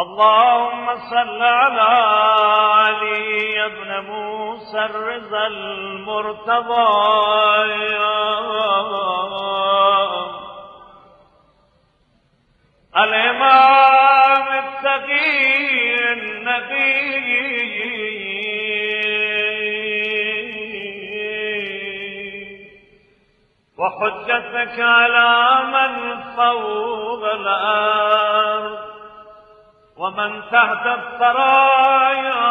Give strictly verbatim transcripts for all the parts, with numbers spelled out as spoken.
اللهم صل على علي ابن موسى الرضا المرتضى الإمام التقي النبي وحجتك على من فوق الأرض ومن تحت الثرايا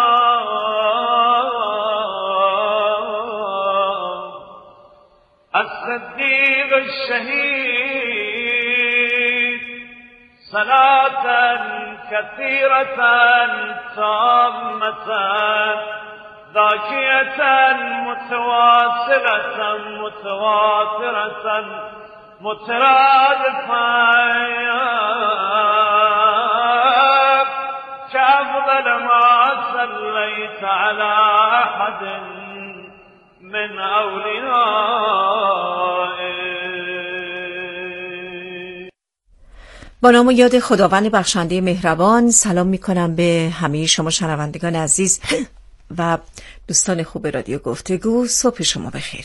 الصديق الشهيد صلاة كثيرة تامة ذاكية متواصلة متواترة مترادفة كأفضل ما صليت على أحد من أوليائك. با نام و یاد خداوند بخشنده مهربان سلام می کنم به همه شما شنوندگان عزیز و دوستان خوب رادیو گفتگو. صبح شما بخیر.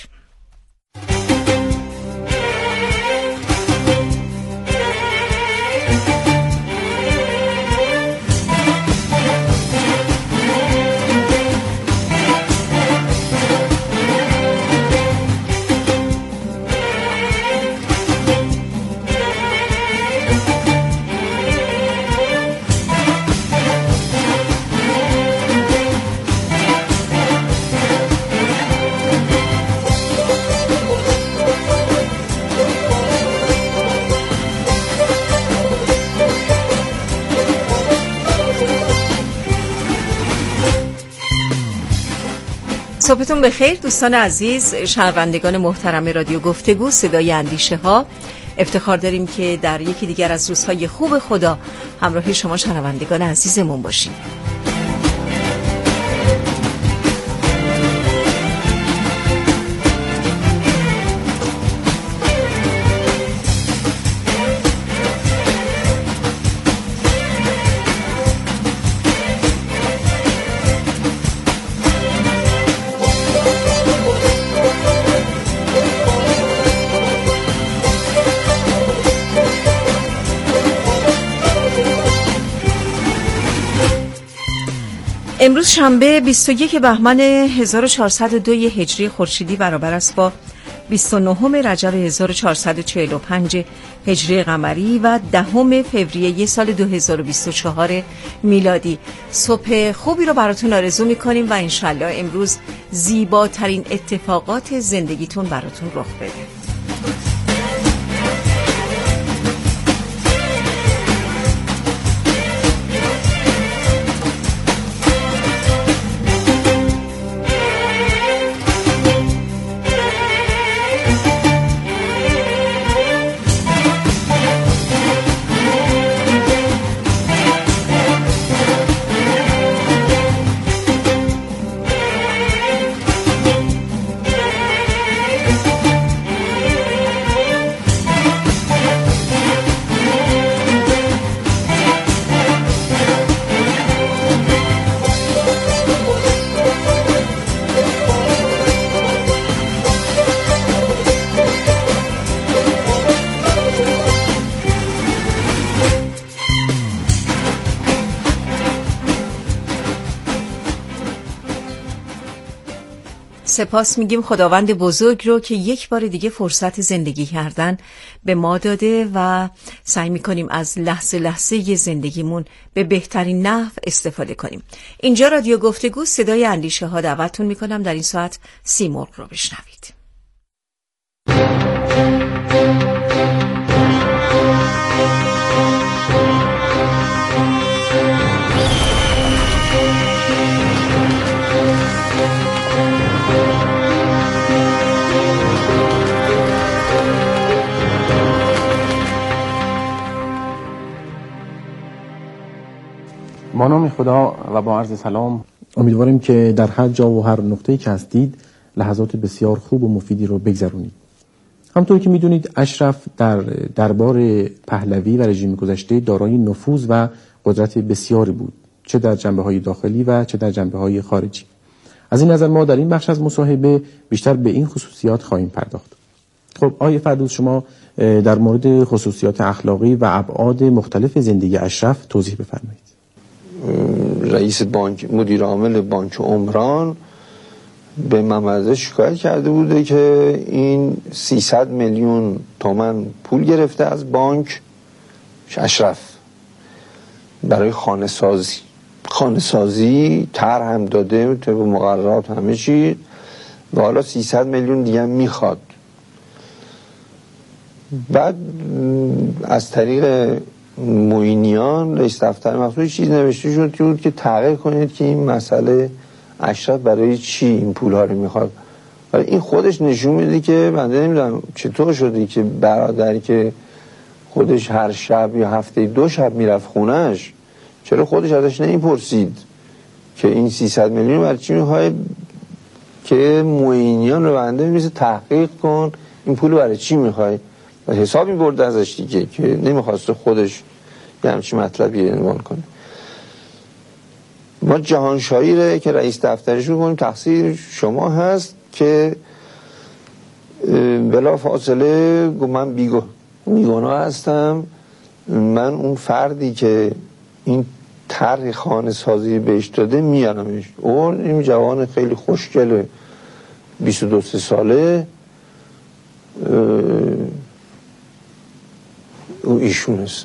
صبحتون بخیر دوستان عزیز، شنوندگان محترم رادیو گفتگو صدای اندیشه ها. افتخار داریم که در یکی دیگر از روزهای خوب خدا همراه شما شنوندگان عزیزمون باشیم. امروز شنبه بیست و یک بهمن هزار و چهارصد و دو هجری خورشیدی برابر است با بیست و نه رجب هزار و چهارصد و چهل و پنج هجری قمری و دهم فوریه سال دو هزار و بیست و چهار میلادی. صبح خوبی رو براتون آرزو می‌کنیم و انشالله امروز زیباترین اتفاقات زندگیتون براتون رخ بده. سپاس میگیم خداوند بزرگ رو که یک بار دیگه فرصت زندگی کردن به ما داده و سعی میکنیم از لحظه لحظه زندگیمون به بهترین نحو استفاده کنیم. اینجا رادیو گفتگو صدای اندیشه ها. دعوتتون میکنم در این ساعت سیمرغ رو بشنوید. با نام خدا و با عرض سلام، امیدواریم که در هر جا و هر نقطه‌ای که هستید لحظات بسیار خوب و مفیدی رو بگذرونید. همونطور که میدونید اشرف در دربار پهلوی و رژیم گذشته دارای نفوذ و قدرت بسیاری بود، چه در جنبه‌های داخلی و چه در جنبه‌های خارجی. از این نظر ما در این بخش از مصاحبه بیشتر به این خصوصیات خواهیم پرداخت. خب آقای فردوس، شما در مورد خصوصیات اخلاقی و ابعاد مختلف زندگی اشرف توضیح بفرمایید. رئیس بانک، مدیر عامل بانک عمران به محمد شکایت کرده بوده که این سیصد میلیون تومان پول گرفته از بانک اشرف برای خانه سازی خانه سازی طرح هم داده طبق مقررات همه چی و حالا سیصد میلیون دیگه میخواد. بعد از طریق معینیان رئیس دفتر مخصوص چیز نوشته شد که بود که تحقیق کنید که این مسئله اشرف برای چی این پول ها رو میخواد. ولی این خودش نشون میده که من نمیدونم چطور شده که برادری که خودش هر شب یا هفته دو شب میرفت خونش، چرا خودش ازش نمیپرسید که این سیصد میلیون برای چی میخواد، که معینیان رو بنده میشه تحقیق کن این پول برای چی میخوای و حساب میبرده ازش دیگه، که نمیخواسته خودش یه همچین مطلبی عنوان کنه. ما جهانشاهی رو که رئیس دفترش رو کنیم تقصیر شما هست که بلا فاصله من بیگو بیگناه هستم، من اون فردی که این طرح خانه سازی بهش داده میارمش. اون این جوان خیلی خوشگله بیست و دو ساله او ایشون هست.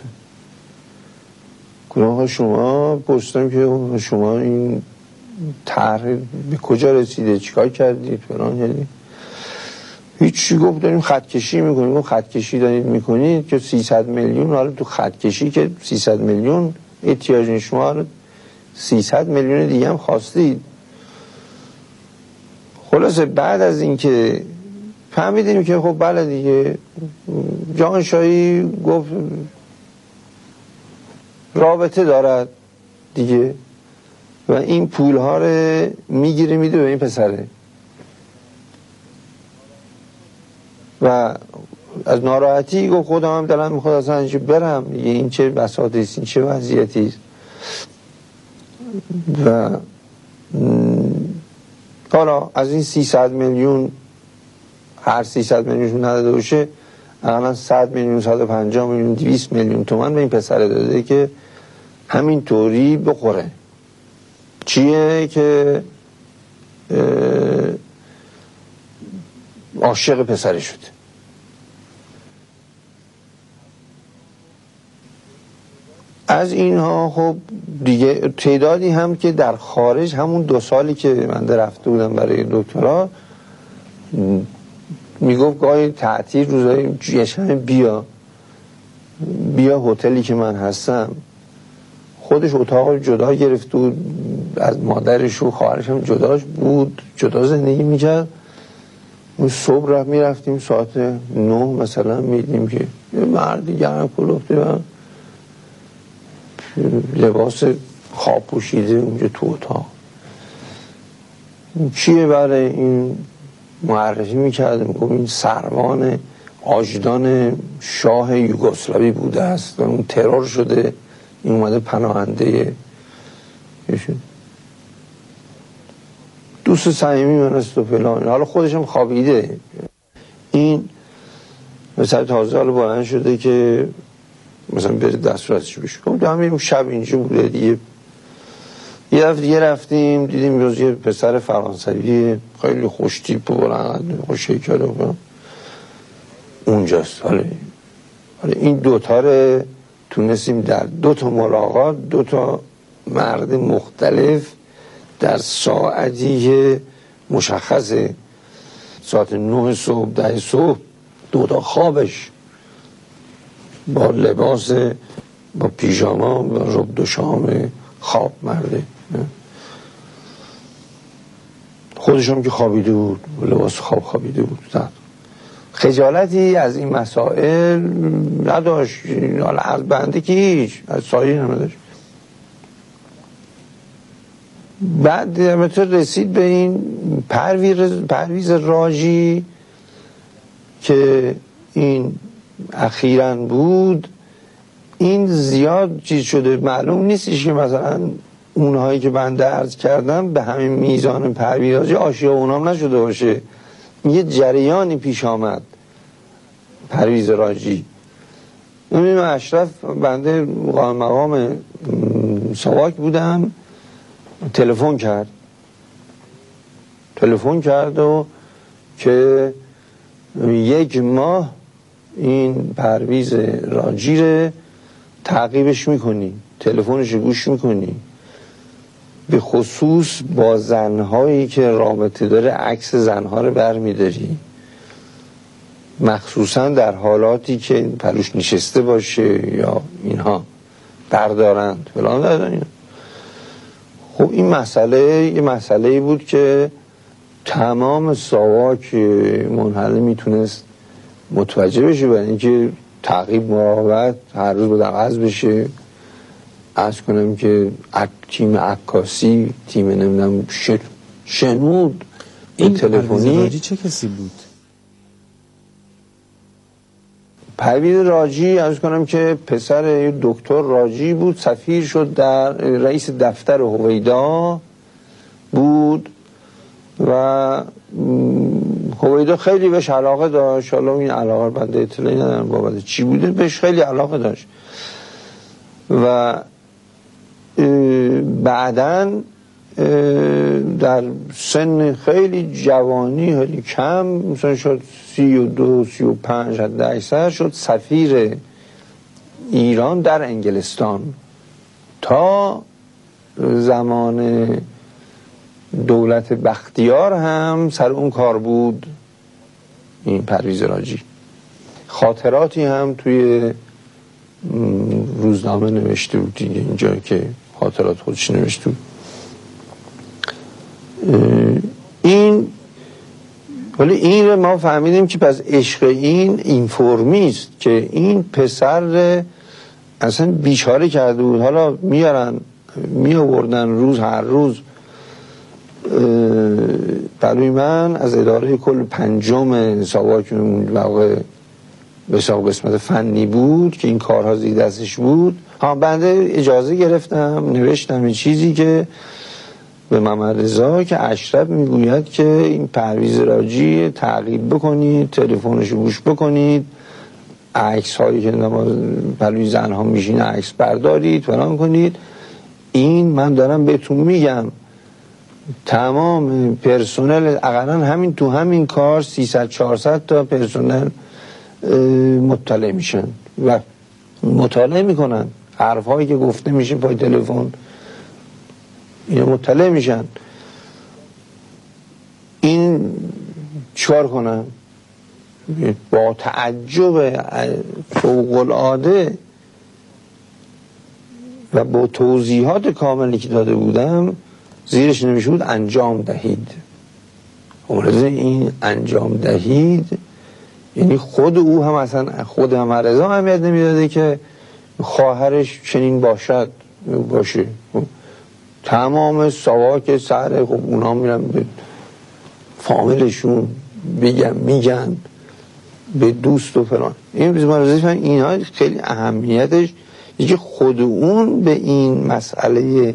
گناه شما پرسیدم که شما این طرح به کجا رسیده، چیکار کردید فلان کردید؟ هیچی. گفت داریم خطکشی میکنیم. گفت خطکشی دارید میکنید که سیصد میلیون، حالا تو خطکشی که سیصد میلیون احتیاج شما سیصد میلیون دیگه هم خواستید. خلاصه بعد از اینکه فهمیدیم که خب بله دیگه جهانشاهی گفت رابطه دارد دیگه و این پول ها رو میگیره میده به این پسره و از ناراحتی گفت خودم هم دلم میخواد اصلا اینجا برم دیگه، این چه بساطی است، این چه وضعیتی است. و حالا از این سیصد میلیون هر سیصد میلیونشون نداده باشه، اقلا صد میلیون، صد و پنجاه میلیون، دویست میلیون تومان به این پسره داده که همین طوری بخوره. چیه که عاشق پسره شده. از اینها خب دیگه تعدادی هم که در خارج همون دو سالی که من رفته بودم برای دکترا میگفت گاهی تعطیل روزای یشم بیا بیا هتلی که من هستم. خودش اتاق جدا گرفت و از مادرش و خواهرش هم جداش بود، جدا زندگی میکرد. صبح رفت میرفتیم ساعت نه مثلا میدیم که یه مردی گرم کلوفته و لباس خواب پوشیده اونجا تو اتاق. چیه برای این معرفی میکرد، میگم این سروان آجدان شاه یوگسلاوی بوده است و اون ترور شده، این اومده پناهنده دوست صمیمی من است و فلان. حالا خودش هم خوابیده. این مثلا تازه حالا بلند شده که مثلا بره دستوراتش بشه. خب همین شب اینجا بوده دیگه. یه دفعه دیگه رفتیم دیدیم روز یه پسر فرانسوی خیلی خوش تیپ و بلند خوش هیکل و اونجاست. حالا این دوتا رو تونستیم در دو تا ملاقات دو تا مرد مختلف در ساعتی مشخص ساعت نه صبح ده صبح دو تا خوابش با لباس با پیژاما با رب دو شام خواب مرده، خودش هم که خوابیده بود لباس خواب خوابیده بود. خجالتی از این مسائل نداشت، حالا از بنده که هیچ، از سایه نداشت. بعد البته رسید به این پرویز, پرویز راجی که این اخیراً بود. این زیاد چیز شده، معلوم نیستش که مثلا اونهایی که بنده عرض کردم به همین میزان پرویز عاشق اونام نشده باشه. یه جریانی پیش آمد پرویز راجی. نمیدونم اشرف، بنده مقام مقام سواک بودم، تلفن کرد تلفن کرد و که یک ماه این پرویز راجی رو تعقیبش میکنی، تلفنش گوش میکنی، به خصوص با زنهایی که رابطه داره عکس زنها رو برمیداری، مخصوصا در حالاتی که پروش نشسته باشه یا اینها بردارند فلان دارن. خب این مسئله یه مسئله بود که تمام ساواک منحله میتونست متوجه بشه، برای اینکه تعقیب مراقبت هر روز باید عوض بشه. عرض کنم که تیم عکاسی، تیم نمیدونم شنود این تلفنی. راجی چه کسی بود؟ پرویز راجی عرض کنم که پسر دکتر راجی بود، سفیر شد، در رئیس دفتر هویدا بود و هویدا خیلی بهش علاقه داشت. حالا این علاقه بنده اطلاعی ندارم بابت چی بوده، بهش خیلی علاقه داشت و بعداً در سن خیلی جوانی خیلی کم، مثلا شد سی و دو سی و پنج حد اکثر، شد سفیر ایران در انگلستان. تا زمان دولت بختیار هم سر اون کار بود این پرویز راجی. خاطراتی هم توی روزنامه نوشته بود دیگه، اینجا که خاطرات خودش نوشته بود. این ولی این رو ما فهمیدیم که پس عشق این اینفورمیست که این پسر اصلا بیچاره کرده بود. حالا میارن می آوردن روز هر روز برای من از اداره کل پنجم ساواک واقع به ساق قسمت فنی بود که این کارها زیر دستش بود. ها بنده اجازه گرفتم نوشتم این چیزی که به محمد رضا که اشرف میگوید که این پرویز راجی تعقیب بکنید، تلفنش گوش بکنید، عکس هایی که پلوی زن ها میشینه عکس بردارید فلان کنید. این من دارم بهتون میگم تمام پرسنل اقلا همین تو همین کار سیصد چهارصد تا پرسنل مطلع میشن و مطالعه میکنن حرف هایی که گفته میشه پای تلفن، اینا مطلع میشن. این چکار کنن؟ با تعجب فوق العاده و با توضیحات کاملی که داده بودم زیرش نمیشه بود انجام دهید. مورد این انجام دهید یعنی خود او هم اصلا خود هم رضا اهمیت نمیداده که خواهرش چنین باشد باشه. تمام سواک سر خب اونا میرن به فامیلشون بگن میگن به دوست و فلان. این بیزمان اینا خیلی اهمیتش یکی خود اون به این مسئله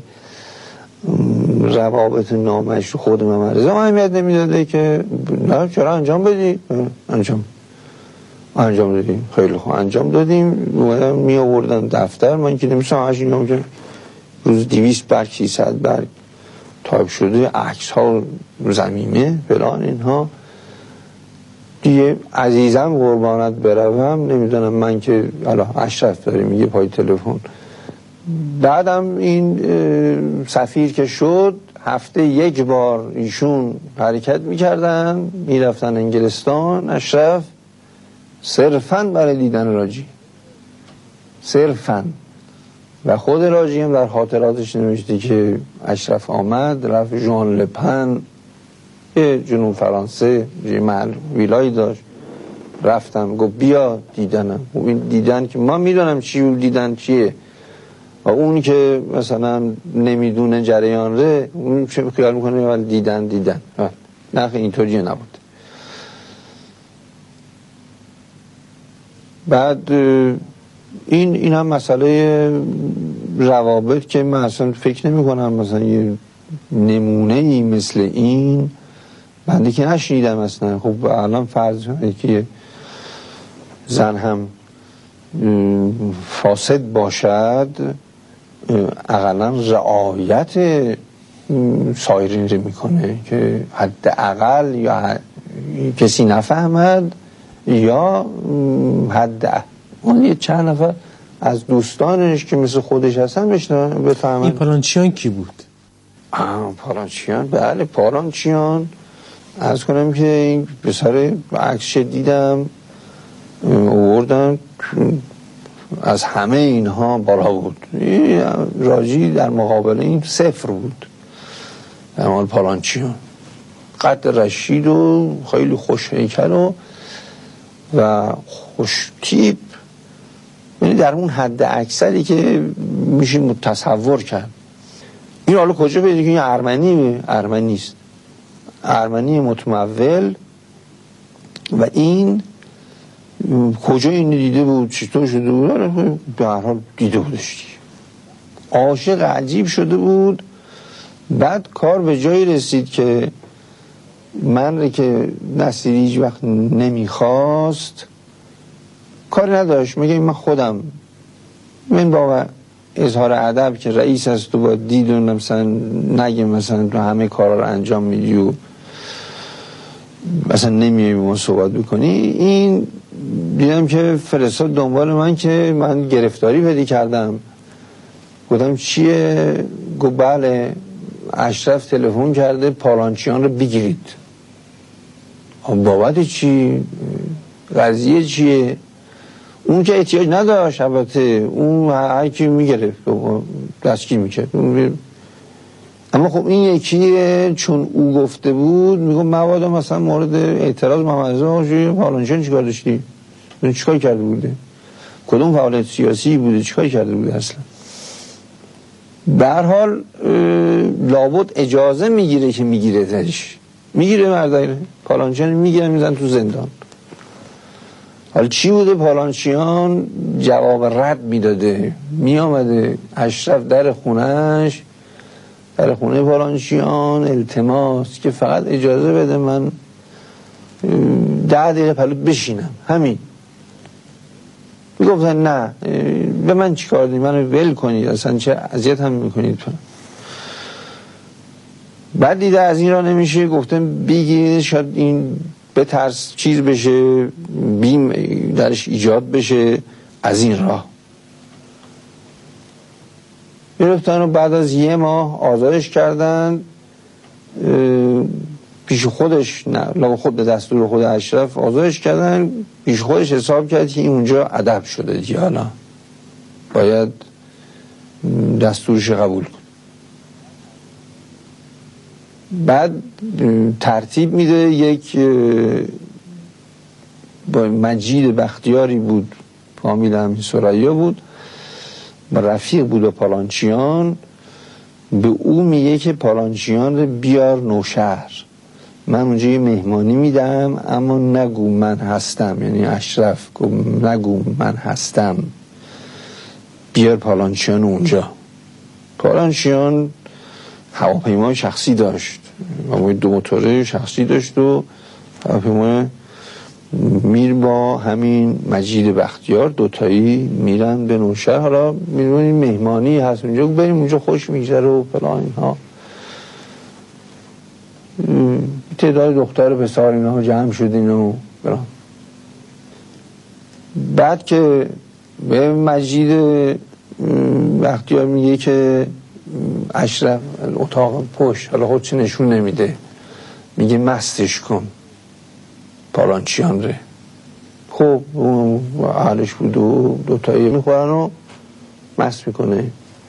روابط نامش خود محمد رضا اهمیت نمیداده که نه چرا انجام بدی؟ انجام انجام دادیم. خیلی خوب انجام دادیم. اومدن می آوردن دفتر، من که نمیستم هشت اینجام که روز دویست برگ سیصد برگ تایپ شده، عکس ها زمینه فلان اینها دیگه. عزیزم قربانت بروم نمیدونم من که حالا اشرف داره میگه پای تلفن. بعدم این سفیر که شد هفته یک بار ایشون حرکت میکردن میرفتن انگلستان، اشرف صرفاً برای دیدن راجی، صرفاً. و خود راجی هم در خاطراتش نوشته که اشرف آمد رفت ژان لپن یه جنوب فرانسه یه محل ویلایی داشت، رفتم گفت بیا دیدنم. این دیدن که ما میدونم چی دیدن چیه و اون که مثلا نمیدونه جریان ره اون چه خیال میکنه ولی دیدن دیدن نه اینطوری نبود. بعد این این هم مسئله روابط که من اصلا فکر نمی کنم مثلا یه نمونه ای مثل این بنده که نشنیدم اصلا. خب الان فرض کنید که زن هم فاسد باشد، اقلا رعایت سایرین رو میکنه که حداقل یا کسی نفهمد یا حد اون یه چند نفر از دوستانش که مثل خودش هستن بفهمن. این پالانچیان کی بود؟ آه پالانچیان، بله پالانچیان. عرض کنم که این پسر عکسش دیدم آوردن، از همه اینها بالا بود. راجی در مقابل این صفر بود. اما پالانچیان قد رشید و خیلی خوش هیکل و و خوش تیپ، یعنی در اون حد اکثری که میشه تصور کرد. این حالا کجا پیدا که این ارمنی ارمنی است، ارمنی متمول. و این کجا این دیده بود، چطور شده بود؟ به هر حال دیده بودش، عاشق عجیب شده بود. بعد کار به جایی رسید که من رو که نصیری هیچ وقت نمیخواست، کاری نداشت، میگه من خودم من با اظهار ادب که رئیس هست و با دید و مثلا نگه مثلا تو همه کارا رو انجام میدی و مثلا نمیای با ما صحبت بکنی. این دیدم که فرستاد دنبال من که من گرفتاری پیدا کردم. گفتم چیه؟ گفت بله اشرف تلفن کرده پالانچیان رو بگیرید. بابت چی؟ قضیه چیه؟ اون که احتیاج نداشت، البته اون هر کی میگرفت دستگیر میکرد. اما خب این یکیه چون او گفته بود، میگم مبادا مثلا مورد اعتراض محمد پالانچیان چیکار داشتی؟ چیکار کرده بوده؟ کدوم فعالیت سیاسی بوده؟ چیکار کرده بوده اصلا؟ به هر حال لابد اجازه میگیره که میگیره تش میگیره مردایره پالانچیان میگیره میزن تو زندان. حالا چی بوده؟ پالانچیان جواب رد میداده، میامده اشرف در خونهش، در خونه پالانچیان التماس که فقط اجازه بده من ده دقیقه پلو بشینم، همین. میگفتن نه به من چی کار دید، منو ول کنید، اصلا چه اذیت هم میکنید. بعد دیده از این را نمیشه، گفتم بگید شاید این به ترس چیز بشه، بیم درش ایجاد بشه، از این راه گرفتن و بعد از یه ماه آزادش کردن. پیش خودش نه خود به دستور خود اشرف آزادش کردن، پیش خودش حساب کرد که این اونجا ادب شده دیگه، حالا باید دستورش قبول کن. بعد ترتیب میده، یک با مجید بختیاری بود، فامیل همین سریا بود، رفیق بود و پالانچیان، به او میگه که پالانچیان رو بیار نوشهر، من اونجا یه مهمانی میدم اما نگو من هستم، یعنی اشرف گفت نگو من هستم، بیار پالانچیان اونجا. پالانچیان هواپیمای شخصی داشت، دو موتوره شخصی داشت و هواپیمای میر با همین مجید بختیار دوتایی میرن به نوشهر. حالا میرونی مهمانی هست اونجا، بریم اونجا خوش میگذره و فلان اینها. تعداد دختر پسر اینها جمع شدین و برام. بعد که به مجید بختیار میگه که اشرف اتاق پشت، حالا خودش نشون نمیده، میگه مستش کن پالانچیان ره. خب اهلش بود و دوتایی میخورن و مست میکنه،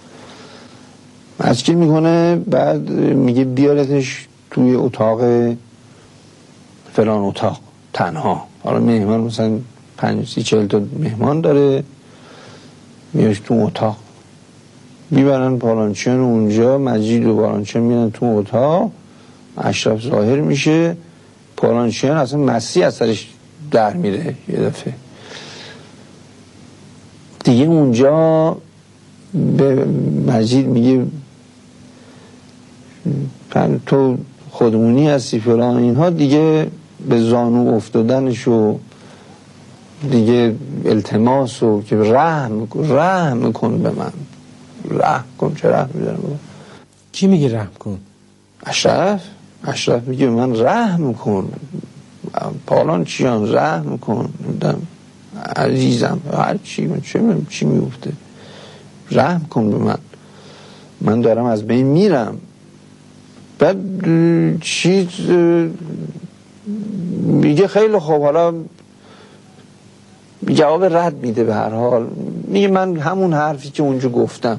مسکین میکنه. بعد میگه بیارتش توی اتاق فلان اتاق تنها. حالا مهمان مثلا پنج سی چهل تا مهمان داره، میاش تو اتاق، میبرن پالانچیان اونجا، مجید و پالانچیان میرن تو اتاق، اشرف ظاهر میشه، پالانچیان اصلا مسی از سرش در میره یه دفعه. دیگه اونجا به مجید میگه تو خودمونی هستی فلان اینها، دیگه به زانو افتادنش و دیگه التماس و که رحم رحم کن به من، رحم کن. چه رحم میدارم؟ کی میگه رحم کن؟ اشرف اشرف میگه به من رحم کن، پالانچیان رحم کن، عزیزم هر چی چه چی میفته رحم کن به من، من دارم از بین میرم. بعد چیز میگه خیلی خوب، حالا جواب رد میده به هر حال، میگه من همون حرفی که اونجا گفتم.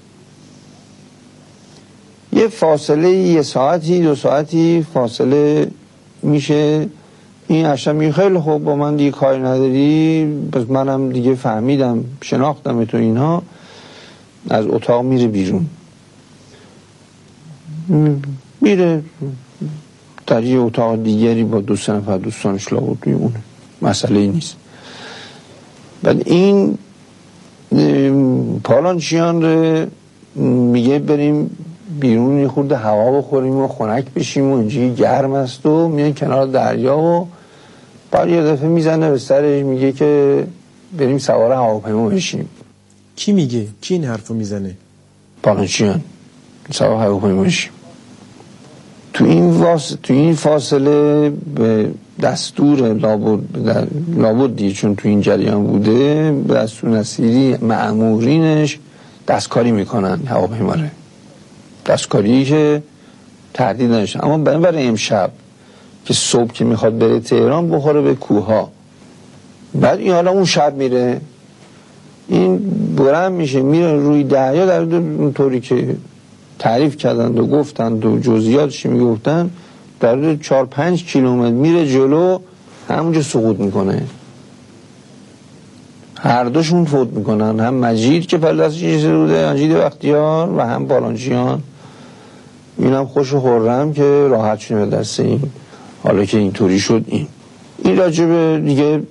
یه فاصله یه ساعتی دو ساعتی فاصله میشه. این اشرف میگه خیلی خوب، با من دیگه کاری نداری، پس منم دیگه فهمیدم شناختم تو اینها. از اتاق میره بیرون، میره در یه اتاق دیگری با دو سه نفر دوستانش لابد میمونه، مسئله ای نیست. بعد این پالانچیان رو میگه بریم بیرون یه خورده هوا بخوریم و خنک بشیم و اینجا گرم است و میان کنار دریا و بعد یه دفعه میزنه به سرش میگه که بریم سوار هواپیما بشیم. کی میگه؟ کی این حرفو میزنه؟ پالانچیان. سوار هواپیما بشیم. تو این واس... تو این فاصله به دستور لابد لابد دیگه، چون تو این جریان بوده، به دستور نصیری مأمورینش دستکاری میکنن هواپیما رو، دستکاری که تردید نشه. اما برای امشب که صبح که میخواد بره تهران بخوره به کوها، بعد این حالا اون شب میره، این برم میشه میره روی دریا، در اونطوری که تعریف کردند و گفتند و جزئیاتش میگفتن، در حدود چهار پنج کیلومتر میره جلو، همونجا سقوط میکنه. هر دوشون فوت میکنن، هم مجید که پل دستش چیزی بوده، مجید بختیار، و هم پالانچیان. این هم خوش و خرم که راحت شونه به دست این، حالا که اینطوری شد. این این راجبه دیگه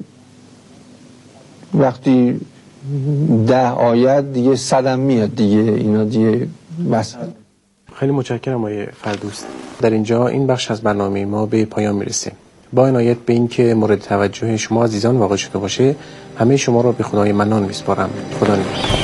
وقتی ده آیت دیگه صدم میاد دیگه، اینا دیگه مثلا. خیلی متشکرم آقای فردوس. در اینجا این بخش از برنامه ما به پایان میرسه. با عنایت به این که مورد توجه شما عزیزان واقع شده باشه، همه شما را به خدای منان میسپارم. خدا نگهدار.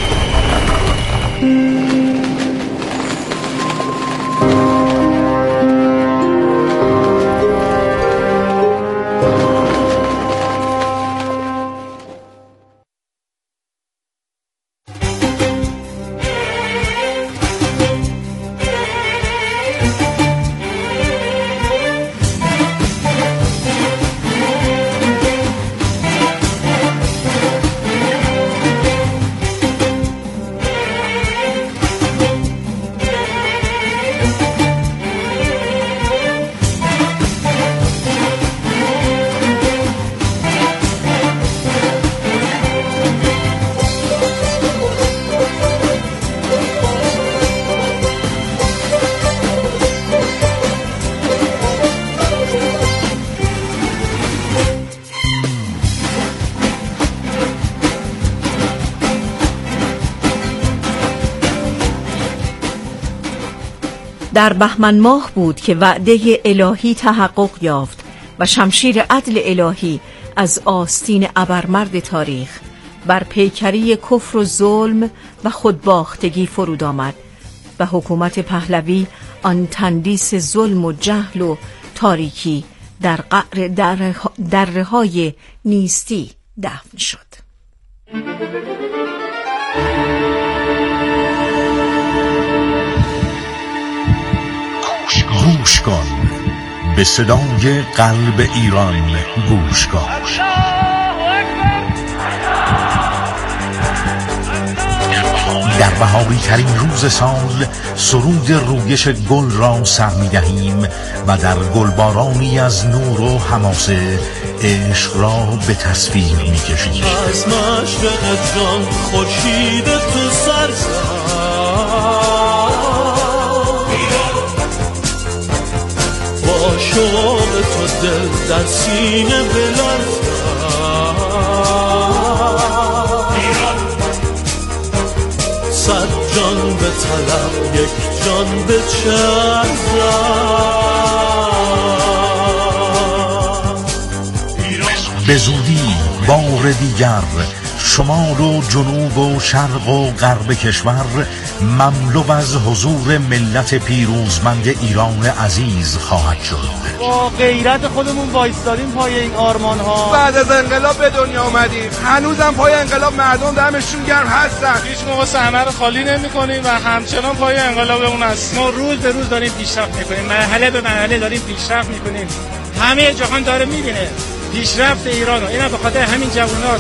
در بهمن ماه بود که وعده الهی تحقق یافت و شمشیر عدل الهی از آستین ابرمرد تاریخ بر پیکری کفر و ظلم و خودباختگی فرود آمد و حکومت پهلوی آن تندیس ظلم و جهل و تاریکی در قعر دره‌های نیستی دفن شد. گوش کن، به صدای قلب ایران گوش کن. در بهاری ترین روز سال سرود رویش گل را سر می دهیم و در گلبارانی از نور و حماسه عشق را به تصویر می کشیم. از مشرق جان خورشید تو سر با شوق تو دل در سینه بلرزد. صد جان به طلب یک جان به چرزد. به زودی بار دیگر شمال و جنوب و شرق و غرب کشور مملو از حضور ملت پیروزمند ایران عزیز خواهد شد. با غیرت خودمون وایستادیم پای این آرمان ها. بعد از انقلاب به دنیا آمدیم، هنوزم پای انقلاب مردم دمشون گرم هستن. هیچ موقع صحنه رو خالی نمی‌کنیم و همچنان پای انقلابمون هستیم. ما روز به روز داریم پیشرفت می‌کنیم، مرحله به مرحله داریم پیشرفت می‌کنیم. همه جهان داره می‌بینه پیشرفت ایران رو. اینا به خاطر همین جوانات.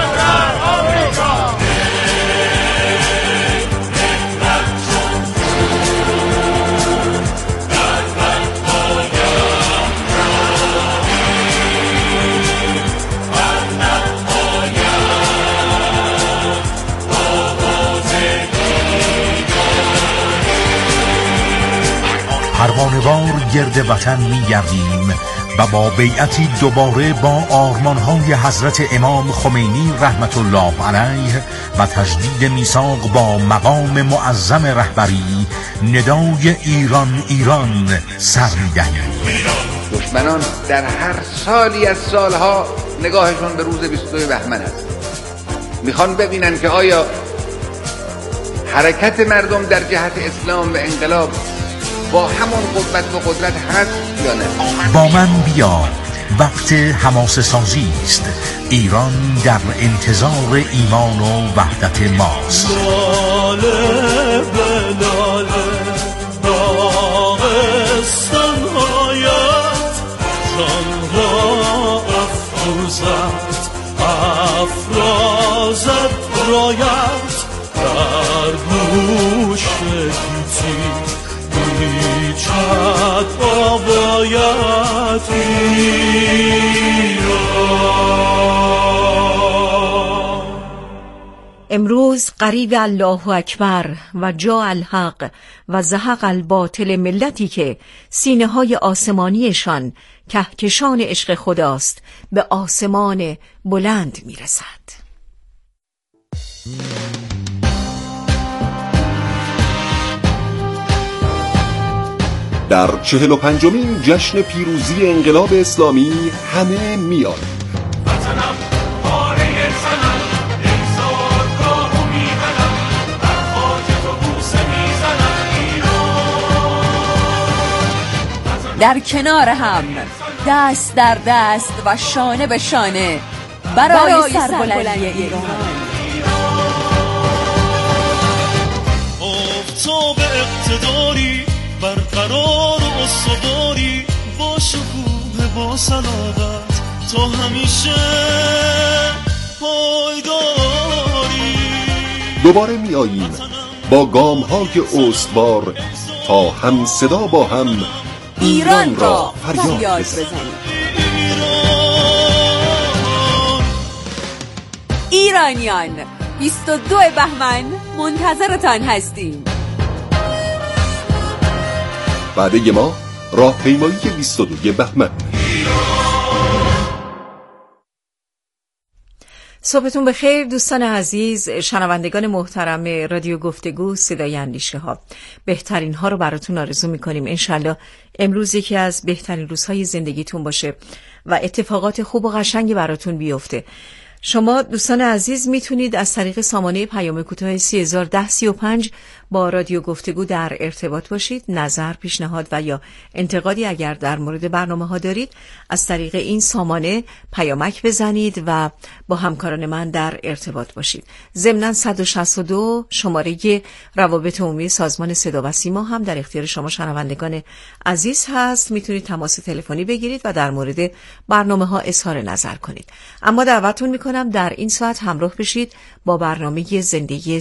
پروانه‌وار گرد وطن می‌گردیم و با بیعتی دوباره با آرمان‌های حضرت امام خمینی رحمت الله علیه و تجدید میثاق با مقام معظم رهبری ندای ایران ایران سر می‌دهیم. دشمنان در هر سالی از سالها نگاهشون به روز بیست و دو بهمن است. میخوان ببینن که آیا حرکت مردم در جهت اسلام و انقلاب با همون قوت و قدرت هست یا نه. با من بیا، وقت حماسه سازی است. ایران در انتظار ایمان و وحدت ماست. لاله به لاله داغستان هایت جان را افروزد افرازد رایت در گوش گیتی بیچت آبایت ایران. امروز قریب الله اکبر و جا الحق و زهق الباطل ملتی که سینه های آسمانیشان کهکشان عشق خداست به آسمان بلند میرسد. در چهل و پنجمین جشن پیروزی انقلاب اسلامی همه میان. وطنم پاره زنم انسان گاهو میبنم بر خاک تو بوسه میزنم ایران. در کنار هم دست در دست و شانه به شانه برای سربلندی ایران. آفتاب اقتداری برقرار و استواری با شکوه با صلابت تا همیشه پایداری. دوباره می آییم با گام های استوار تا هم صدا با هم ایران را فریاد بزنیم. ایرانیان، بیست و دو بهمن منتظرتان هستیم. بعد ما راهپیمایی بیست و دو بهمن. صبحتون بخیر دوستان عزیز، شنوندگان محترم رادیو گفتگو صدای اندیشه ها. بهترین ها رو براتون آرزو میکنیم. انشالله امروز یکی از بهترین روزهای زندگیتون باشه و اتفاقات خوب و قشنگی براتون بیفته. شما دوستان عزیز میتونید از طریق سامانه پیام کوتاه سی هزار و ده سی و پنج با رادیو گفتگو در ارتباط باشید. نظر، پیشنهاد و یا انتقادی اگر در مورد برنامه ها دارید از طریق این سامانه پیامک بزنید و با همکاران من در ارتباط باشید. ضمناً صد و شصت و دو شماره روابط عمومی سازمان صدا و سیما هم در اختیار شما شنوندگان عزیز هست. میتونید تماس تلفنی بگیرید و در مورد برنامه ها اظهار نظر کنید. اما دعوتتون میکنم در این ساعت همراه بشید با برنامه زندگی